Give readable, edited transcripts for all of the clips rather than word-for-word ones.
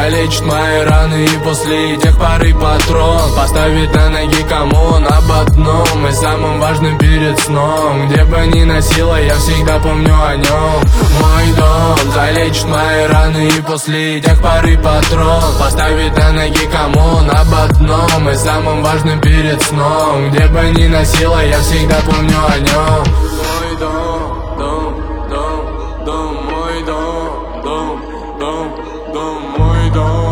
залечит мои раны. И после тех пор и патрон поставит на ноги камон об одном и самым важным перед сном. Где бы ни носила, я всегда помню о нем. Мой дом залечит мои раны. И после тех пор и патрон поставит на ноги камон об одном и самым важным перед сном. Где бы ни носила, я всегда помню о нем. Мой дом, мой дом, мой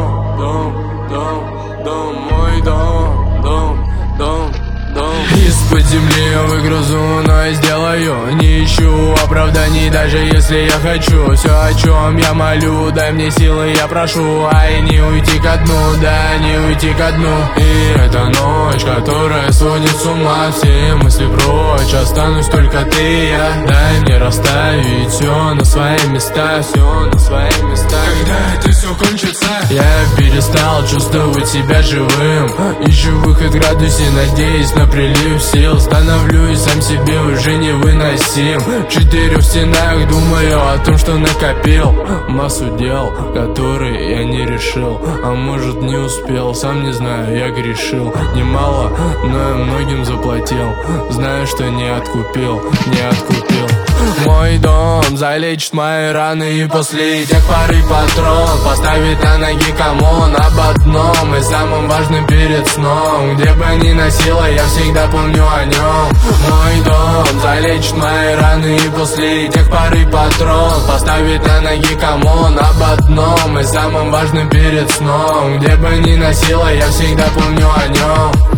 дом. Из-под земли я выгрузу, но я сделаю. Не ищу оправданий, даже если я хочу. Все, о чем я молю, дай мне силы, я прошу. Ай, не уйти ко дну, да, не уйти ко дну. И эта ночь, которая сводит с ума все мысли прочь. Останусь только ты и я. Дай мне расставить все на свои места, все на свои места. Когда это все кончится, я перестал чувствовать себя живым. Ищу выход в градусе, надеюсь на прилив сил. Становлюсь сам себе уже невыносим. В 4 стенах думаю о том, что накопил массу дел, которые я не решил. А может не успел, сам не знаю, я грешил. Немало, но я многим заплатил. Знаю, что не откупил. Мой дом залечит мои раны. И после тех пор и патрон поставит на ноги камон об одном и самым важным перед сном. Где бы ни носила, я всегда помню о нем. Мой дом залечит мои раны. И после тех пор и патрон поставит на ноги камон об одном и самым важным перед сном. Где бы ни носила, я всегда помню о нем.